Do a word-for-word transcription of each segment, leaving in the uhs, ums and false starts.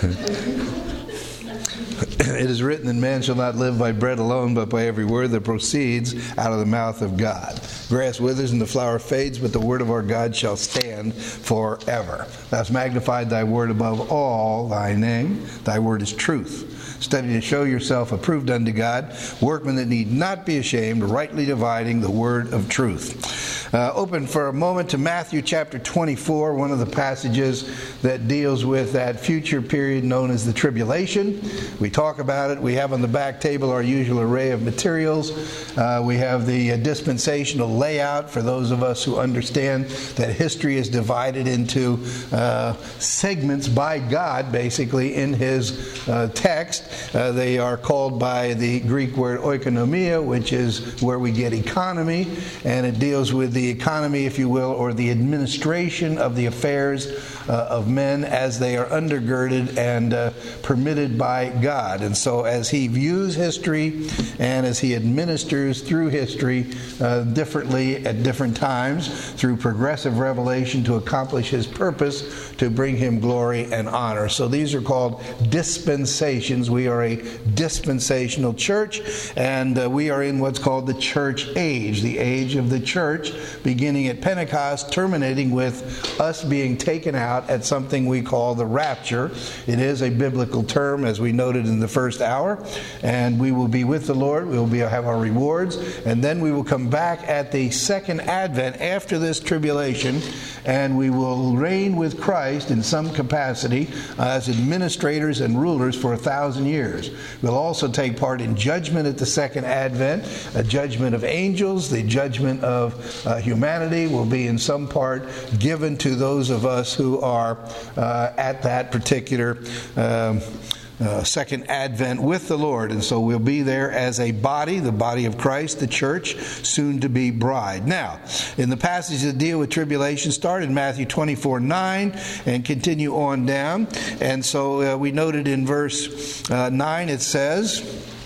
It is written that man shall not live by bread alone, but by every word that proceeds out of the mouth of God. Grass withers and the flower fades, but the word of our God shall stand forever. Thou hast magnified thy word above all thy name. Thy word is truth. Study to show yourself approved unto God, workmen that need not be ashamed, rightly dividing the word of truth. Uh, open for a moment to Matthew chapter twenty-four, one of the passages that deals with that future period known as the tribulation. We talk about it. We have on the back table our usual array of materials. Uh, we have the uh, dispensational layout for those of us who understand that history is divided into uh, segments by God, basically, in His uh, text. Uh, they are called by the Greek word oikonomia, which is where we get economy, and it deals with the economy, if you will, or the administration of the affairs uh, of men as they are undergirded and uh, permitted by God. And so as He views history and as He administers through history uh, differently at different times through progressive revelation to accomplish His purpose to bring Him glory and honor. So these are called dispensations. We are a dispensational church, and uh, we are in what's called the church age, the age of the church, beginning at Pentecost, terminating with us being taken out at something we call the rapture. It is a biblical term, as we noted in the first hour, and we will be with the Lord. We will be, have our rewards, and then we will come back at the second advent after this tribulation, and we will reign with Christ in some capacity uh, as administrators and rulers for a thousand years. We'll also take part in judgment at the second advent, a judgment of angels, the judgment of uh, humanity will be in some part given to those of us who are uh, at that particular um, Uh, second advent with the Lord. And so we'll be there as a body, the body of Christ, the church, soon to be bride. Now, in the passage that deal with tribulation, start in Matthew twenty-four nine and continue on down. And so uh, we noted in verse uh, nine, it says,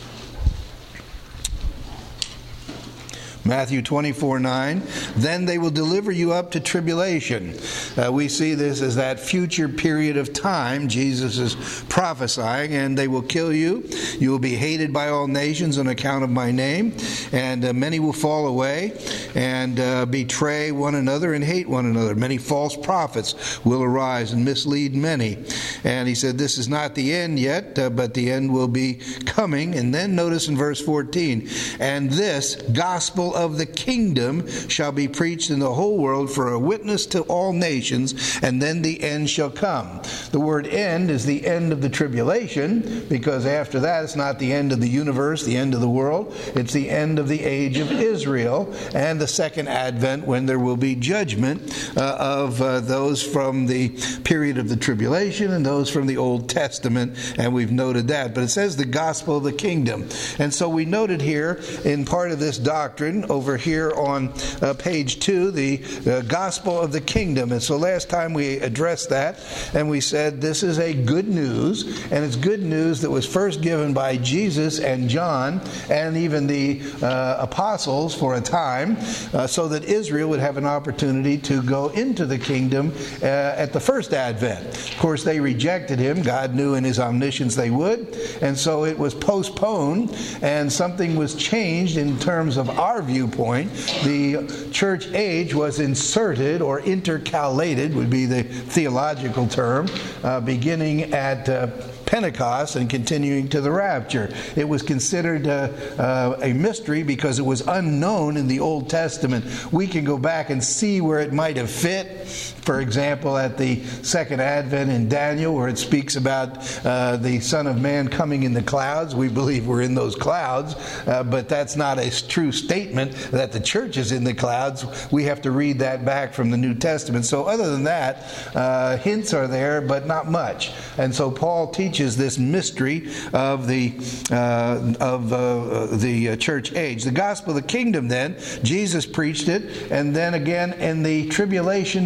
Matthew twenty-four nine, then they will deliver you up to tribulation. Uh, we see this as that future period of time Jesus is prophesying, and they will kill you. You will be hated by all nations on account of my name, and uh, many will fall away and uh, betray one another and hate one another. Many false prophets will arise and mislead many. And he said this is not the end yet, uh, but the end will be coming. And then notice in verse fourteen, and this gospel of the kingdom shall be preached in the whole world for a witness to all nations, and then the end shall come. The word end is the end of the tribulation, because after that it's not the end of the universe, the end of the world. It's the end of the age of Israel and the second advent, when there will be judgment uh, of uh, those from the period of the tribulation and those from the Old Testament, and we've noted that. But it says the gospel of the kingdom. And so we noted here in part of this doctrine over here on uh, page two, the uh, gospel of the kingdom. And so last time we addressed that, and we said this is a good news, and it's good news that was first given by Jesus and John and even the uh, apostles for a time, uh, so that Israel would have an opportunity to go into the kingdom uh, at the first advent. Of course, they rejected him. God knew in his omniscience they would, and so it was postponed, and something was changed in terms of our viewpoint. The church age was inserted, or intercalated would be the theological term, uh, beginning at uh, Pentecost and continuing to the rapture. It was considered uh, uh, a mystery because it was unknown in the Old Testament. We can go back and see where it might have fit. For example, at the second advent in Daniel, where it speaks about uh, the Son of Man coming in the clouds. We believe we're in those clouds, uh, but that's not a true statement that the church is in the clouds. We have to read that back from the New Testament. So other than that, uh, hints are there, but not much. And so Paul teaches this mystery of the uh, of uh, the church age. The gospel of the kingdom, then, Jesus preached it, and then again in the tribulation in the future,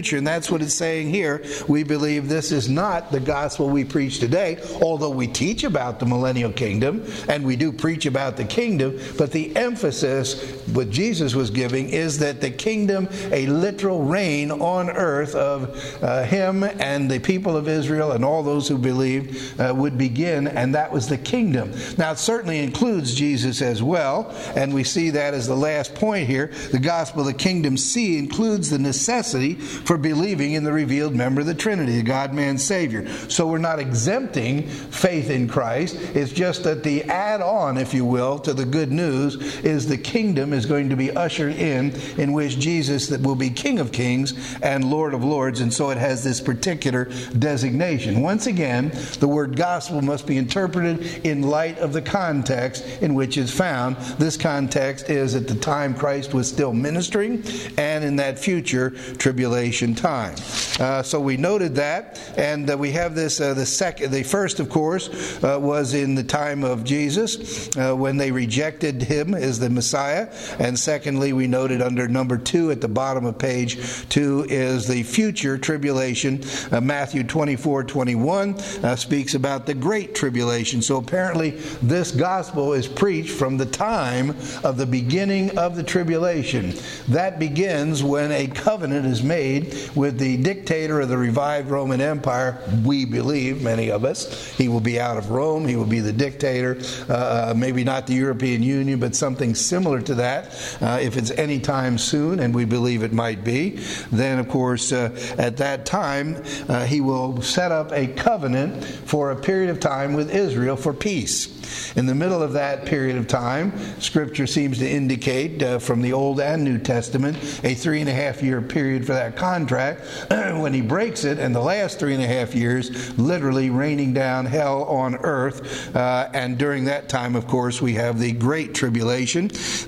future. And that's what it's saying here. We believe this is not the gospel we preach today, although we teach about the millennial kingdom, and we do preach about the kingdom, but the emphasis, what Jesus was giving, is that the kingdom, a literal reign on earth of uh, him and the people of Israel and all those who believed uh, would begin, and that was the kingdom. Now, it certainly includes Jesus as well, and we see that as the last point here. The gospel of the kingdom, C, includes the necessity for believing in the revealed member of the Trinity, the God-man Savior. So we're not exempting faith in Christ. It's just that the add-on, if you will, to the good news is the kingdom is going to be ushered in, in which Jesus that will be King of Kings and Lord of Lords, and so it has this particular designation. Once again, the word gospel must be interpreted in light of the context in which it's found. This context is at the time Christ was still ministering and in that future tribulation time. Uh, so we noted that, and uh, we have this, uh, the second, the first, of course, uh, was in the time of Jesus uh, when they rejected him as the Messiah, and secondly, we noted under number two at the bottom of page two is the future tribulation. Uh, Matthew twenty-four twenty-one uh, speaks about the great tribulation. So apparently this gospel is preached from the time of the beginning of the tribulation. That begins when a covenant is made with the dictator of the revived Roman Empire. We believe, many of us, he will be out of Rome. He will be the dictator. Uh, maybe not the European Union, but something similar to that. Uh, if it's any time soon, and we believe it might be, then of course uh, at that time uh, he will set up a covenant for a period of time with Israel for peace. In the middle of that period of time, Scripture seems to indicate uh, from the Old and New Testament a three and a half year period for that contract when he breaks it, and the last three and a half years literally raining down hell on earth. Uh, and during that time, of course, we have the Great Tribulation.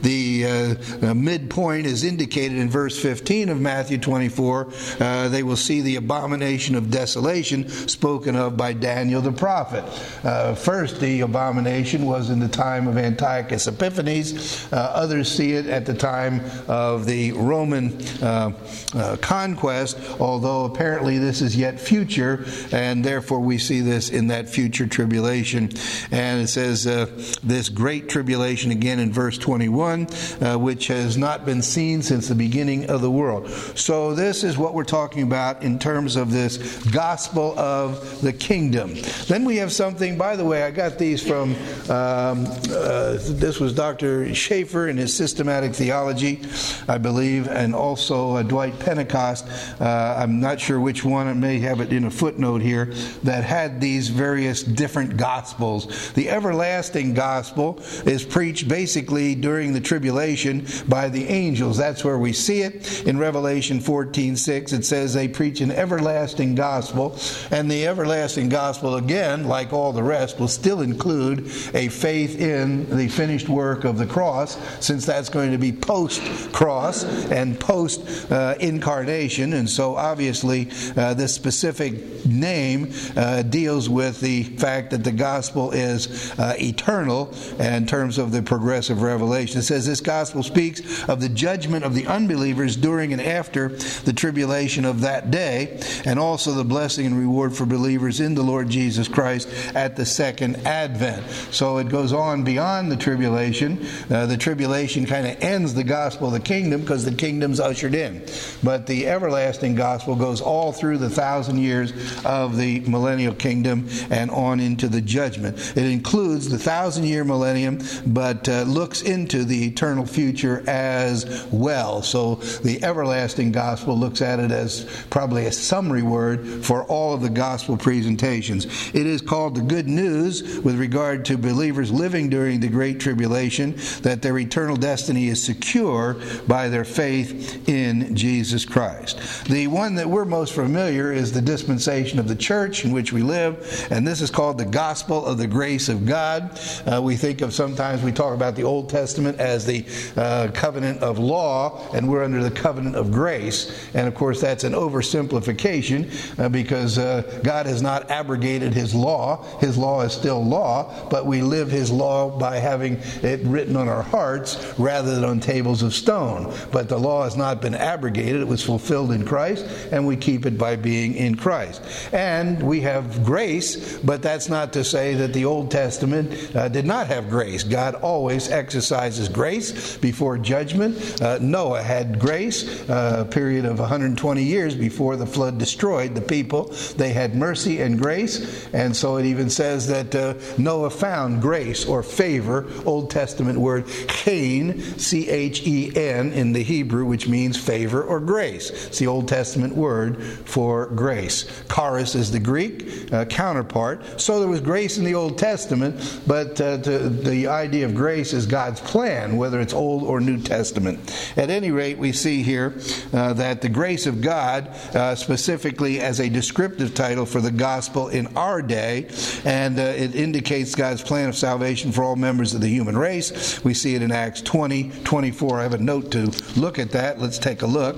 The uh, uh, midpoint is indicated in verse fifteen of Matthew twenty-four. Uh, they will see the abomination of desolation spoken of by Daniel the prophet. Uh, first, the abomination was in the time of Antiochus Epiphanes. Uh, others see it at the time of the Roman uh, uh, conquest, although apparently this is yet future, and therefore we see this in that future tribulation. And it says uh, this great tribulation again in verse twenty-one, uh, which has not been seen since the beginning of the world. So this is what we're talking about in terms of this gospel of the kingdom. Then we have something, by the way, I got these from Um, uh, this was Doctor Schaeffer in his systematic theology, I believe, and also uh, Dwight Pentecost. Uh, I'm not sure which one. I may have it in a footnote here that had these various different gospels. The everlasting gospel is preached basically during the tribulation by the angels. That's where we see it in Revelation fourteen six. It says they preach an everlasting gospel, and the everlasting gospel, again, like all the rest, will still include a faith in the finished work of the cross, since that's going to be post-cross and post-incarnation. Uh, and so obviously uh, this specific name uh, deals with the fact that the gospel is uh, eternal in terms of the progressive revelation. It says this gospel speaks of the judgment of the unbelievers during and after the tribulation of that day, and also the blessing and reward for believers in the Lord Jesus Christ at the second advent. So it goes on beyond the tribulation. Uh, the tribulation kind of ends the gospel of the kingdom because the kingdom's ushered in. But the everlasting gospel goes all through the thousand years of the millennial kingdom and on into the judgment. It includes the thousand year millennium, but uh, looks into the eternal future as well. So the everlasting gospel looks at it as probably a summary word for all of the gospel presentations. It is called the good news with regard to believers living during the Great Tribulation, that their eternal destiny is secure by their faith in Jesus Christ. The one that we're most familiar is the dispensation of the church in which we live, and this is called the gospel of the grace of God. Uh, we think of, sometimes we talk about the Old Testament as the uh, covenant of law, and we're under the covenant of grace. And of course that's an oversimplification uh, because uh, God has not abrogated his law. His law is still law, but but we live his law by having it written on our hearts rather than on tables of stone. But the law has not been abrogated. It was fulfilled in Christ, and we keep it by being in Christ. And we have grace, but that's not to say that the Old Testament uh, did not have grace. God always exercises grace before judgment. Uh, Noah had grace, uh, a period of one hundred twenty years before the flood destroyed the people. They had mercy and grace, and so it even says that uh, Noah found grace or favor, Old Testament word chen, C H E N in the Hebrew, which means favor or grace. It's the Old Testament word for grace. Charis is the Greek uh, counterpart. So there was grace in the Old Testament, but uh, to, the idea of grace is God's plan, whether it's Old or New Testament. At any rate, we see here uh, that the grace of God, uh, specifically as a descriptive title for the gospel in our day, and uh, it indicates God's plan of salvation for all members of the human race. We see it in Acts twenty, twenty-four. I have a note to look at that. Let's take a look.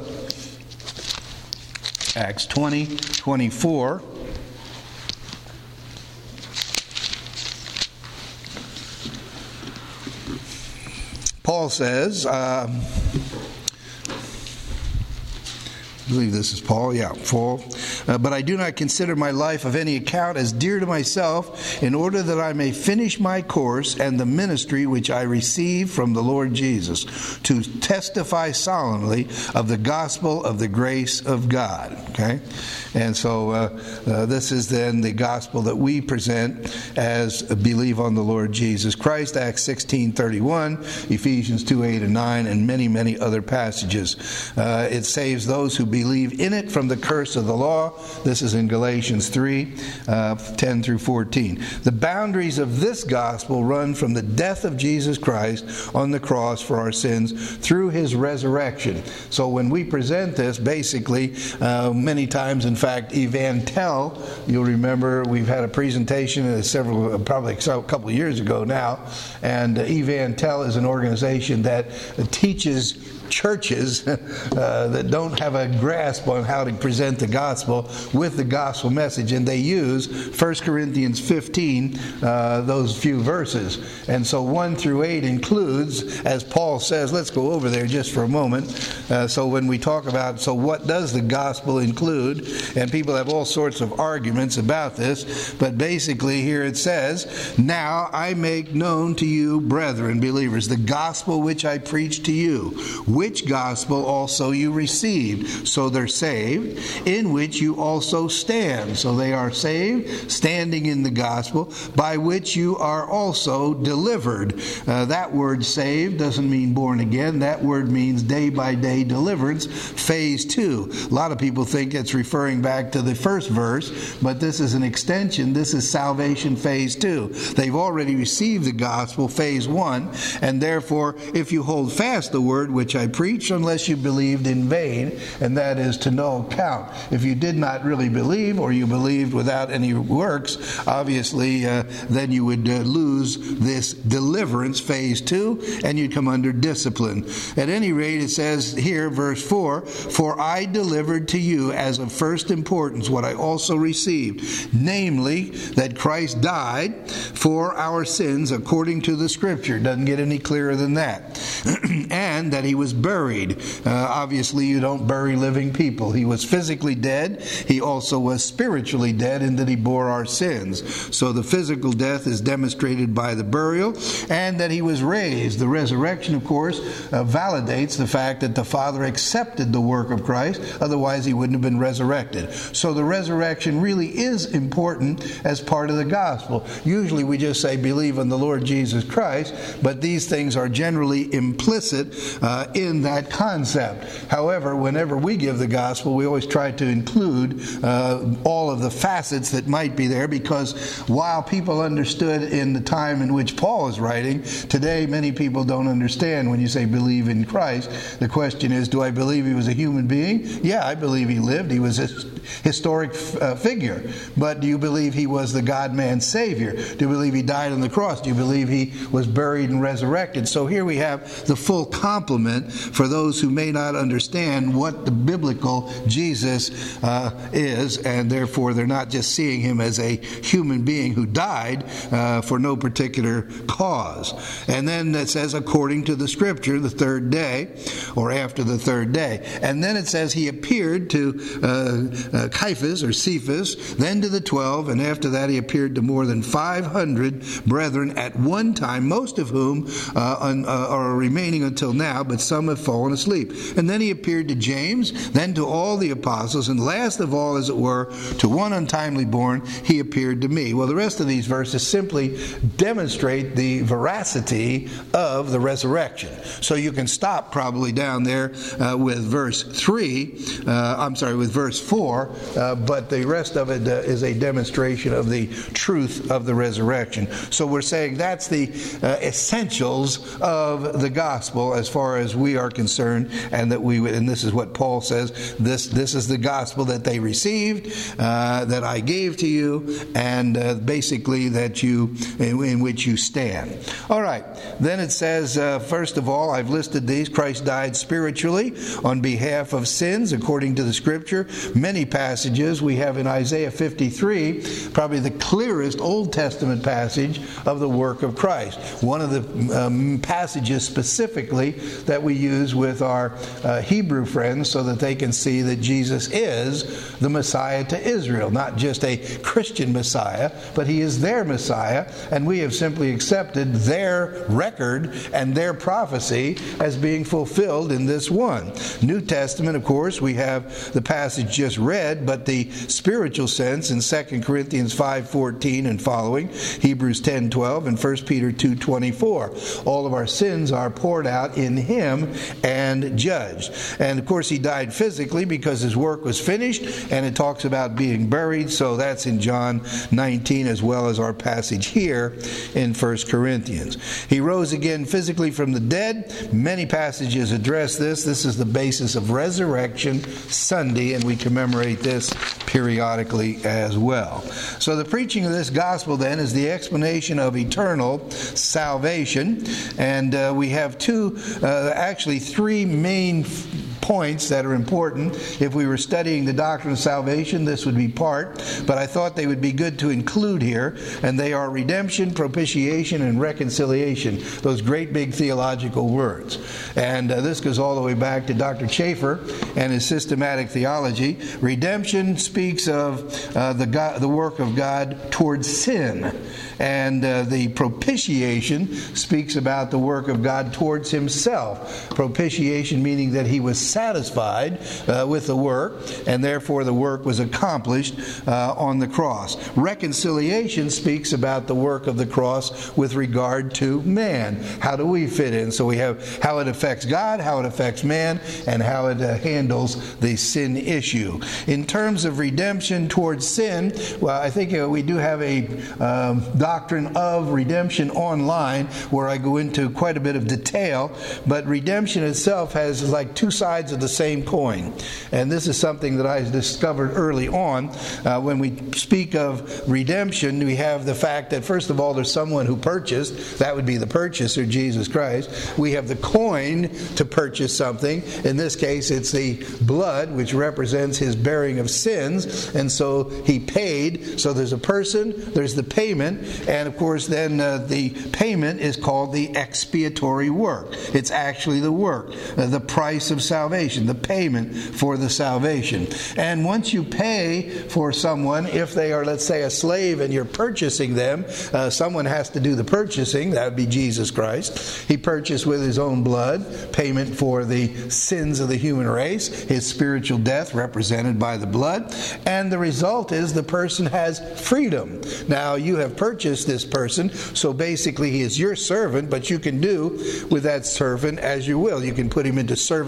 Acts twenty, twenty-four. Paul says, uh, I believe this is Paul, yeah, Paul. Uh, but I do not consider my life of any account as dear to myself, in order that I may finish my course and the ministry which I received from the Lord Jesus, to testify solemnly of the gospel of the grace of God. Okay? And so uh, uh, this is then the gospel that we present as believe on the Lord Jesus Christ. Acts sixteen thirty-one, Ephesians two eight and nine, and many, many other passages. Uh, it saves those who believe in it from the curse of the law. This is in Galatians three, uh, ten through fourteen. The boundaries of this gospel run from the death of Jesus Christ on the cross for our sins through his resurrection. So when we present this, basically, uh, many times, in fact, Evantel, you'll remember we've had a presentation uh, several, probably a couple of years ago now, and uh, Evantel is an organization that uh, teaches churches uh, that don't have a grasp on how to present the gospel with the gospel message, and they use First Corinthians fifteen, uh, those few verses. And so one through eight includes, as Paul says, let's go over there just for a moment. Uh, so when we talk about, so what does the gospel include? And people have all sorts of arguments about this, but basically here it says, now I make known to you, brethren, believers, the gospel which I preached to you, which gospel also you received. So they're saved, in which you also stand. So they are saved, standing in the gospel, by which you are also delivered. Uh, that word saved doesn't mean born again. That word means day by day deliverance, phase two. A lot of people think it's referring back to the first verse, but this is an extension. This is salvation phase two. They've already received the gospel, phase one, and therefore, if you hold fast the word which I preached, unless you believed in vain, and that is to no account. If you did not really believe, or you believed without any works, obviously uh, then you would uh, lose this deliverance, phase two, and you'd come under discipline. At any rate, it says here, verse four, for I delivered to you as of first importance what I also received, namely that Christ died for our sins according to the Scripture. Doesn't get any clearer than that. And that he was buried. Uh, obviously, you don't bury living people. He was physically dead. He also was spiritually dead in that he bore our sins. So the physical death is demonstrated by the burial, and that he was raised. The resurrection, of course, uh, validates the fact that the Father accepted the work of Christ. Otherwise, he wouldn't have been resurrected. So the resurrection really is important as part of the gospel. Usually we just say believe in the Lord Jesus Christ, but these things are generally implicit uh, in that concept. However, whenever we give the gospel, we always try to include uh, all of the facets that might be there, because while people understood in the time in which Paul is writing, today many people don't understand when you say believe in Christ. The question is, do I believe he was a human being? Yeah, I believe he lived. He was a historic uh, figure. But do you believe he was the God-man Savior? Do you believe he died on the cross? Do you believe he was buried and resurrected? So here we have the full complement for those who may not understand what the biblical Jesus uh, is, and therefore they're not just seeing him as a human being who died uh, for no particular cause. And then it says, according to the Scripture, the third day, or after the third day. And then it says he appeared to uh, uh, Caiaphas or Cephas, then to the twelve, and after that he appeared to more than five hundred brethren at one time, most of whom uh, un, uh, are remaining until now, but some have fallen asleep. And then he appeared to James, then to all the apostles, and last of all, as it were, to one untimely born, he appeared to me. Well, the rest of these verses simply demonstrate the veracity of the resurrection. So you can stop probably down there uh, with verse three, uh, I'm sorry, with verse four, uh, but the rest of it uh, is a demonstration of the truth of the resurrection. So we're saying that's the uh, essentials of the gospel as far as we are concerned, and that we would, and this is what Paul says, this this is the gospel that they received, uh, that I gave to you, and uh, basically that you, in, in which you stand. All right, then it says, uh, first of all, I've listed these. Christ died spiritually on behalf of sins, according to the Scripture. Many passages we have in Isaiah fifty-three, probably the clearest Old Testament passage of the work of Christ. One of the um, passages specifically that we use with our uh, Hebrew friends so that they can see that Jesus is the Messiah to Israel, not just a Christian Messiah, but he is their Messiah, and we have simply accepted their record and their prophecy as being fulfilled in this one. New Testament, of course, we have the passage just read, but the spiritual sense in Second Corinthians five fourteen and following, Hebrews ten twelve, and First Peter two twenty-four. All of our sins are poured out in him and judged. And of course he died physically because his work was finished, and it talks about being buried, so that's in John nineteen as well as our passage here in First Corinthians. He rose again physically from the dead. Many passages address this. This is the basis of Resurrection Sunday, and we commemorate this periodically as well. So the preaching of this gospel then is the explanation of eternal salvation, and uh, we have two, uh, actually three main points that are important. If we were studying the doctrine of salvation, this would be part, but I thought they would be good to include here, and they are redemption, propitiation, and reconciliation, those great big theological words. And uh, this goes all the way back to Doctor Chafer and his systematic theology. Redemption speaks of uh, the, God, the work of God towards sin, and uh, the propitiation speaks about the work of God towards himself. Propitiation meaning that he was satisfied uh, with the work, and therefore the work was accomplished uh, on the cross. Reconciliation speaks about the work of the cross with regard to man. How do we fit in? So we have how it affects God, how it affects man, and how it uh, handles the sin issue. In terms of redemption towards sin, well, I think uh, we do have a um, doctrine of redemption online where I go into quite a bit of detail, but redemption itself has like two sides of the same coin. And this is something that I discovered early on. Uh, when we speak of redemption, we have the fact that, first of all, there's someone who purchased. That would be the purchaser, Jesus Christ. We have the coin to purchase something. In this case, it's the blood, which represents his bearing of sins. And so he paid. So there's a person, there's the payment, and of course then uh, the payment is called the expiatory work. It's actually the work, uh, the price of salvation, the payment for the salvation. And once you pay for someone, if they are, let's say, a slave and you're purchasing them, uh, someone has to do the purchasing. That would be Jesus Christ. He purchased with his own blood, payment for the sins of the human race, his spiritual death represented by the blood, and the result is the person has freedom. Now, you have purchased this person, so basically he is your servant, but you can do with that servant as you will. You can put him into servitude,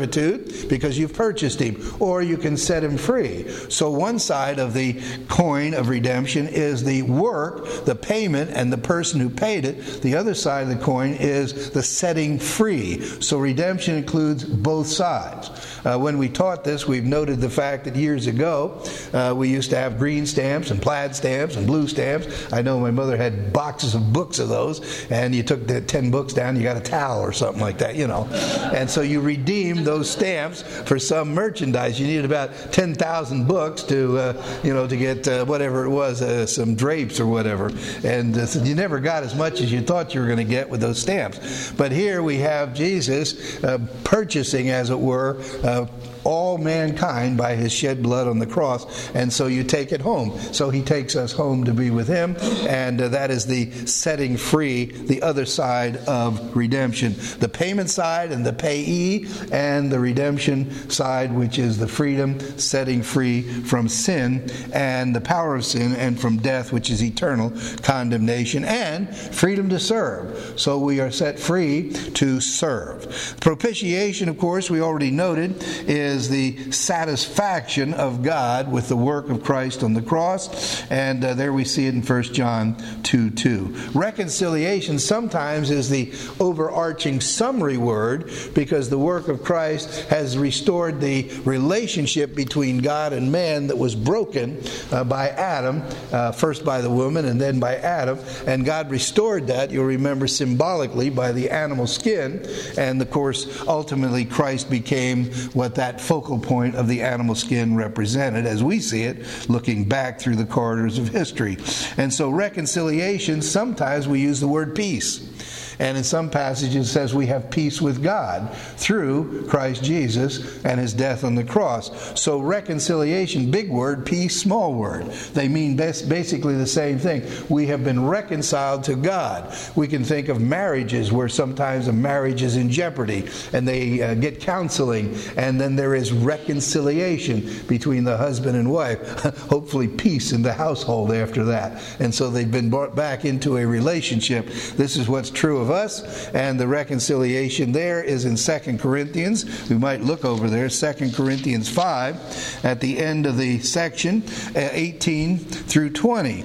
because you've purchased him, or you can set him free. So one side of the coin of redemption is the work, the payment, and the person who paid it. The other side of the coin is the setting free. So redemption includes both sides. Uh, when we taught this, we've noted the fact that years ago uh, we used to have green stamps and plaid stamps and blue stamps. I know my mother had boxes of books of those, and you took the ten books down, you got a towel or something like that, you know. And so you redeemed those stamps for some merchandise. You needed about ten thousand books to, uh, you know, to get uh, whatever it was, uh, some drapes or whatever. And uh, so you never got as much as you thought you were going to get with those stamps. But here we have Jesus uh, purchasing, as it were, uh, all mankind by his shed blood on the cross, and so you take it home. So he takes us home to be with him, and uh, that is the setting free, the other side of redemption. The payment side and the payee, and the redemption side, which is the freedom, setting free from sin and the power of sin, and from death, which is eternal condemnation, and freedom to serve. So we are set free to serve. Propitiation, of course, we already noted, is is the satisfaction of God with the work of Christ on the cross, and uh, there we see it in First John two two. Reconciliation sometimes is the overarching summary word, because the work of Christ has restored the relationship between God and man that was broken uh, by Adam, uh, first by the woman and then by Adam, and God restored that, you'll remember, symbolically by the animal skin, and of course ultimately Christ became what that focal point of the animal skin represented, as we see it looking back through the corridors of history. And so reconciliation, sometimes we use the word peace. And in some passages it says we have peace with God through Christ Jesus and his death on the cross. So reconciliation, big word, peace, small word. They mean basically the same thing. We have been reconciled to God. We can think of marriages where sometimes a marriage is in jeopardy, and they uh, get counseling, and then there is reconciliation between the husband and wife. Hopefully peace in the household after that. And so they've been brought back into a relationship. This is what's true of us, and the reconciliation there is in Second Corinthians. We might look over there, Second Corinthians five, at the end of the section, eighteen through twenty.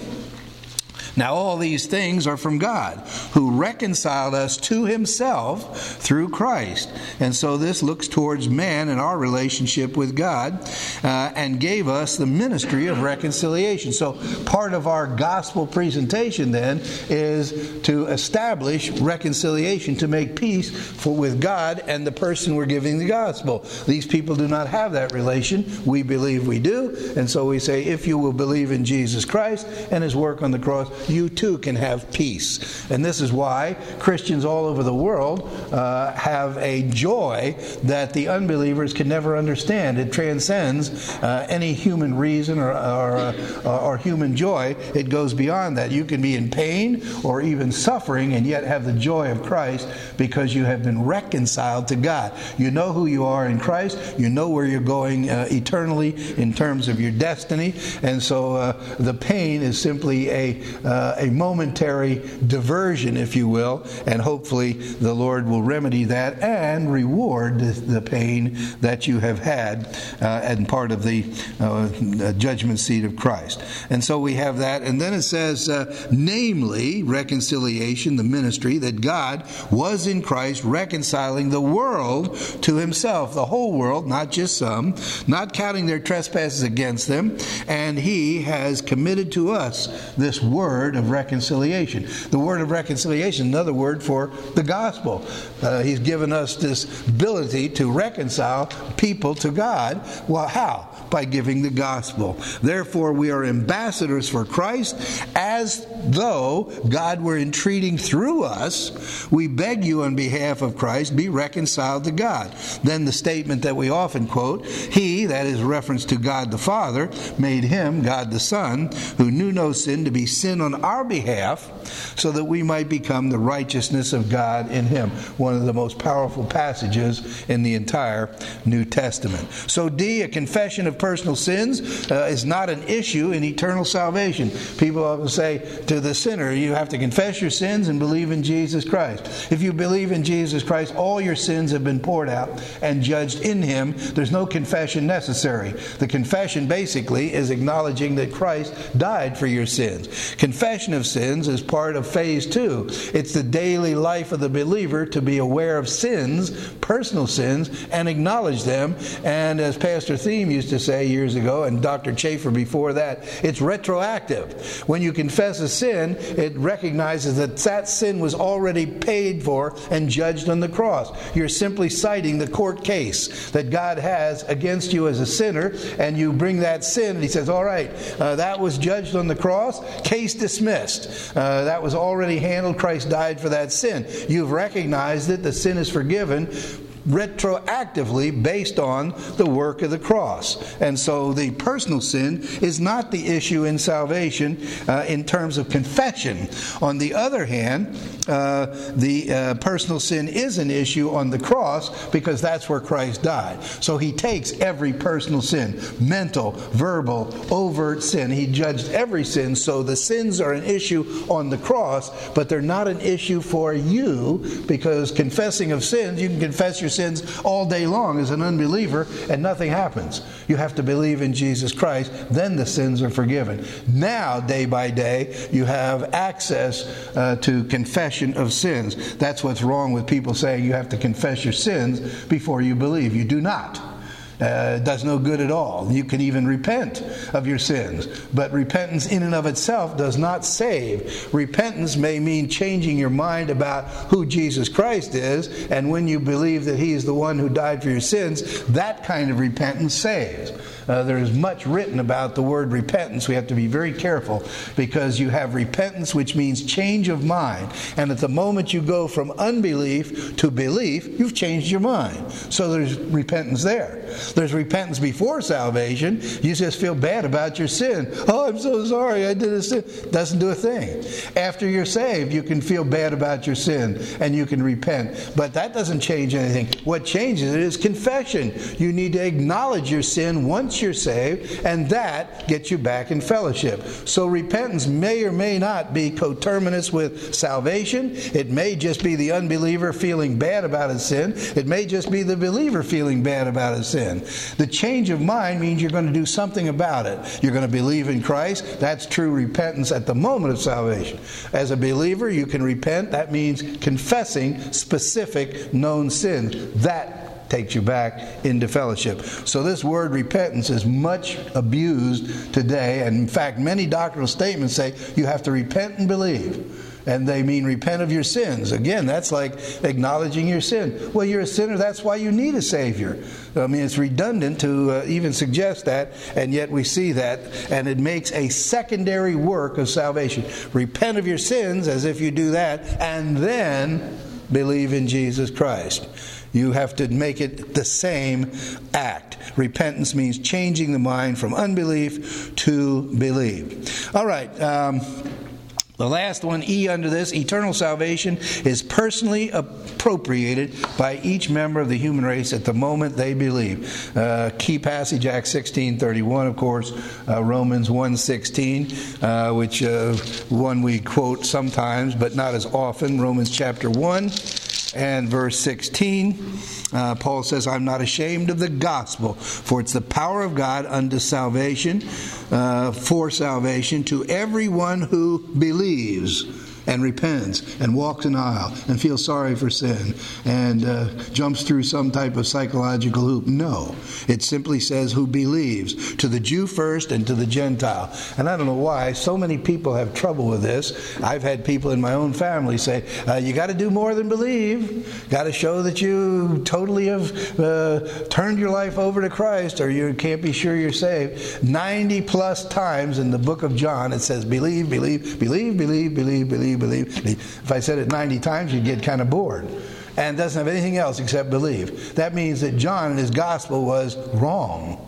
Now all these things are from God, who reconciled us to himself through Christ. And so this looks towards man and our relationship with God, uh, and gave us the ministry of reconciliation. So part of our gospel presentation then is to establish reconciliation, to make peace for, with God and the person we're giving the gospel. These people do not have that relation. We believe we do. And so we say, if you will believe in Jesus Christ and his work on the cross, you too can have peace. And this is why Christians all over the world uh, have a joy that the unbelievers can never understand. It transcends uh, any human reason or, or, uh, or human joy. It goes beyond that. You can be in pain or even suffering and yet have the joy of Christ, because you have been reconciled to God. You know who you are in Christ. You know where you're going uh, eternally in terms of your destiny. And so uh, the pain is simply a Uh, a momentary diversion, if you will, and hopefully the Lord will remedy that and reward the, the pain that you have had uh, and part of the uh, judgment seat of Christ. And so we have that, and then it says, uh, namely, reconciliation, the ministry, that God was in Christ reconciling the world to himself, the whole world, not just some, not counting their trespasses against them, and he has committed to us this word of reconciliation. The word of reconciliation, another word for the gospel. Uh, he's given us this ability to reconcile people to God. Well, how? By giving the gospel. Therefore, we are ambassadors for Christ, as though God were entreating through us. We beg you on behalf of Christ, be reconciled to God. Then the statement that we often quote, he, that is reference to God the Father, made him, God the Son, who knew no sin, to be sin on on our behalf so that we might become the righteousness of God in him. One of the most powerful passages in the entire New Testament. So D, a confession of personal sins uh, is not an issue in eternal salvation. People often say to the sinner, you have to confess your sins and believe in Jesus Christ. If you believe in Jesus Christ, all your sins have been poured out and judged in him. There's no confession necessary. The confession basically is acknowledging that Christ died for your sins. Confession of sins is part of phase two. It's the daily life of the believer to be aware of sins, personal sins, and acknowledge them. And as Pastor Thiem used to say years ago, and Doctor Chafer before that, it's retroactive. When you confess a sin, it recognizes that that sin was already paid for and judged on the cross. You're simply citing the court case that God has against you as a sinner, and you bring that sin, and he says, all right, uh, that was judged on the cross, case dismissed. Uh, that was already handled. Christ died for that sin. You've recognized it. The sin is forgiven retroactively based on the work of the cross. And so the personal sin is not the issue in salvation uh, in terms of confession. On the other hand, uh, the uh, personal sin is an issue on the cross because that's where Christ died. So he takes every personal sin, mental, verbal, overt sin. He judged every sin. So the sins are an issue on the cross, but they're not an issue for you, because confessing of sins, you can confess your sins all day long as an unbeliever and nothing happens. You have to believe in Jesus Christ, then the sins are forgiven. Now, day by day, you have access uh, to confession of sins. That's what's wrong with people saying you have to confess your sins before you believe. You do not. Uh, it does no good at all. You can even repent of your sins, but repentance in and of itself does not save. Repentance may mean changing your mind about who Jesus Christ is, and when you believe that he is the one who died for your sins, that kind of repentance saves. Uh, there is much written about the word repentance. We have to be very careful, because you have repentance, which means change of mind. And at the moment you go from unbelief to belief, you've changed your mind. So there's repentance there. There's repentance before salvation. You just feel bad about your sin. Oh, I'm so sorry, I did a sin. Doesn't do a thing. After you're saved, you can feel bad about your sin and you can repent. But that doesn't change anything. What changes it is confession. You need to acknowledge your sin once you're saved, and that gets you back in fellowship. So repentance may or may not be coterminous with salvation. It may just be the unbeliever feeling bad about his sin. It may just be the believer feeling bad about his sin. The change of mind means you're going to do something about it. You're going to believe in Christ. That's true repentance at the moment of salvation. As a believer, you can repent. That means confessing specific known sins. That takes you back into fellowship. So this word repentance is much abused today, and in fact many doctrinal statements say you have to repent and believe. And they mean repent of your sins. Again, that's like acknowledging your sin. Well, you're a sinner, that's why you need a Savior. I mean, it's redundant to uh, even suggest that, and yet we see that, and it makes a secondary work of salvation. Repent of your sins, as if you do that, and then believe in Jesus Christ. You have to make it the same act. Repentance means changing the mind from unbelief to believe. All right. Um, The last one, E under this, eternal salvation is personally appropriated by each member of the human race at the moment they believe. Uh, key passage, Acts sixteen thirty-one, of course, uh, Romans one sixteen, uh, which uh, one we quote sometimes, but not as often. Romans chapter one and verse sixteen. Uh, Paul says, I'm not ashamed of the gospel, for it's the power of God unto salvation, uh, for salvation, to everyone who believes and repents and walks an aisle and feels sorry for sin and uh, jumps through some type of psychological hoop. No. It simply says who believes, to the Jew first and to the Gentile. And I don't know why so many people have trouble with this. I've had people in my own family say, uh, you got to do more than believe. Got to show that you totally have uh, turned your life over to Christ, or you can't be sure you're saved. ninety plus times in the book of John it says believe, believe, believe, believe, believe, believe, believe. If I said it ninety times, you'd get kind of bored. And doesn't have anything else except believe. That means that John in his gospel was wrong.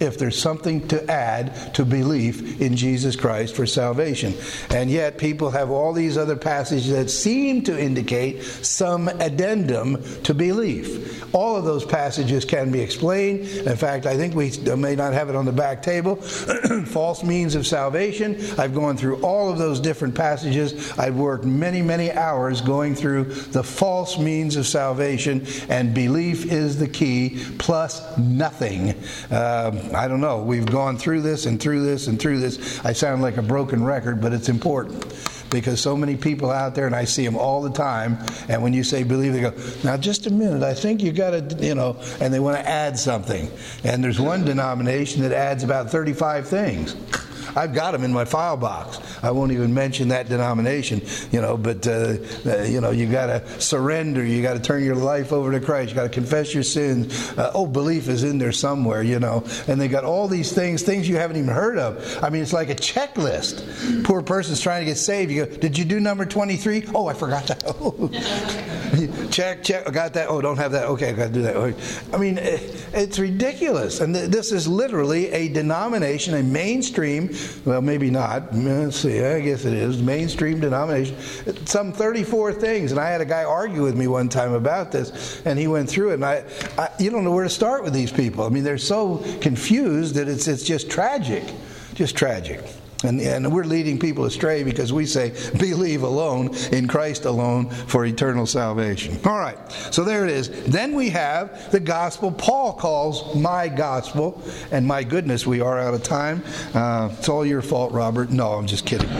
if there's something to add to belief in Jesus Christ for salvation. And yet people have all these other passages that seem to indicate some addendum to belief. All of those passages can be explained. In fact, I think we may not have it on the back table. False means of salvation. I've gone through all of those different passages. I've worked many, many hours going through the false means of salvation, and belief is the key, plus nothing. Uh, I don't know. We've gone through this and through this and through this. I sound like a broken record, but it's important. Because so many people out there, and I see them all the time, and when you say believe, they go, now just a minute, I think you got to, you know, and they want to add something. And there's one denomination that adds about thirty-five things. I've got them in my file box. I won't even mention that denomination, you know, but, uh, uh, you know, you got to surrender. You got to turn your life over to Christ. You got to confess your sins. Uh, oh, belief is in there somewhere, you know. And they got all these things, things you haven't even heard of. I mean, it's like a checklist. Poor person's trying to get saved. You go, did you do number twenty-three? Oh, I forgot that. Oh. check, check. I got that. Oh, don't have that. Okay, I got to do that. I mean, it's ridiculous. And this is literally a denomination, a mainstream, well, maybe not. Let's see. I guess it is. Mainstream denomination. Some thirty-four things. And I had a guy argue with me one time about this, and he went through it. And I, I you don't know where to start with these people. I mean, they're so confused that it's it's just tragic. Just tragic. And, and we're leading people astray because we say, believe alone in Christ alone for eternal salvation. All right, so there it is. Then we have the gospel Paul calls my gospel. And my goodness, we are out of time. Uh, it's all your fault, Robert. No, I'm just kidding.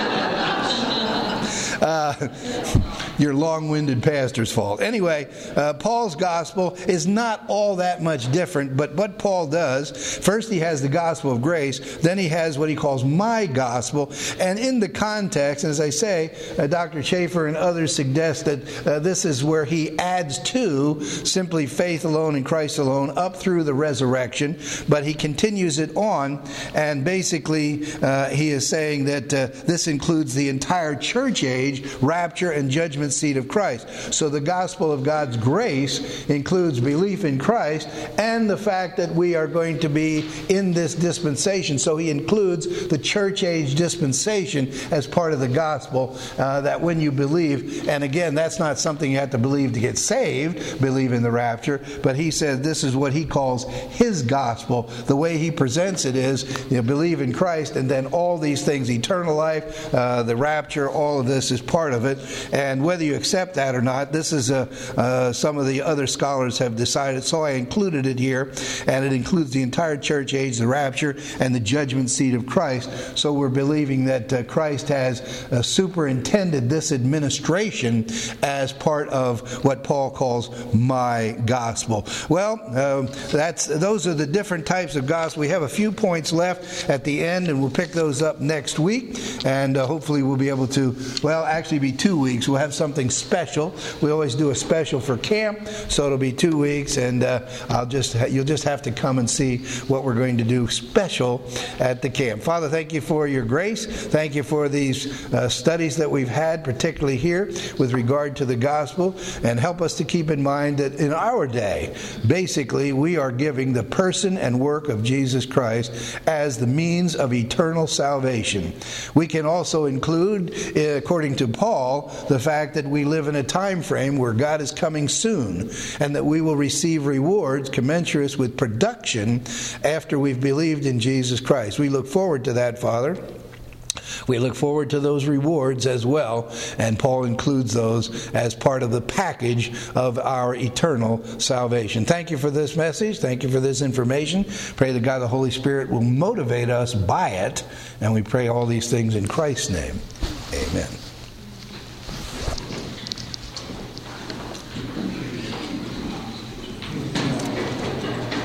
Uh, your long-winded pastor's fault. Anyway, uh, Paul's gospel is not all that much different, but what Paul does, first he has the gospel of grace, then he has what he calls my gospel, and in the context, as I say, uh, Doctor Schaefer and others suggest that uh, this is where he adds to simply faith alone in Christ alone up through the resurrection, but he continues it on, and basically uh, he is saying that uh, this includes the entire church age, rapture, and judgment seat of Christ. So the gospel of God's grace includes belief in Christ and the fact that we are going to be in this dispensation. So he includes the church age dispensation as part of the gospel, uh, that when you believe, and again, that's not something you have to believe to get saved, believe in the rapture, but he says this is what he calls his gospel. The way he presents it is, you know, believe in Christ, and then all these things, eternal life, uh, the rapture, all of this is part of it. And whether you accept that or not, this is a, uh, some of the other scholars have decided, so I included it here, and it includes the entire church age, the rapture, and the judgment seat of Christ. So we're believing that uh, Christ has uh, superintended this administration as part of what Paul calls my gospel. Well, uh, that's those are the different types of gospel. We have a few points left at the end, and we'll pick those up next week, and uh, hopefully we'll be able to, well, actually be two weeks. We'll have something special. We always do a special for camp, so it'll be two weeks, and uh, I'll just you'll just have to come and see what we're going to do special at the camp. Father, thank you for your grace. Thank you for these uh, studies that we've had, particularly here with regard to the gospel, and help us to keep in mind that in our day, basically, we are giving the person and work of Jesus Christ as the means of eternal salvation. We can also include, according to Paul, the fact that we live in a time frame where God is coming soon, and that we will receive rewards commensurate with production after we've believed in Jesus Christ. We look forward to that, Father. We look forward to those rewards as well, and Paul includes those as part of the package of our eternal salvation. Thank you for this message. Thank you for this information. Pray that God the Holy Spirit will motivate us by it, and we pray all these things in Christ's name.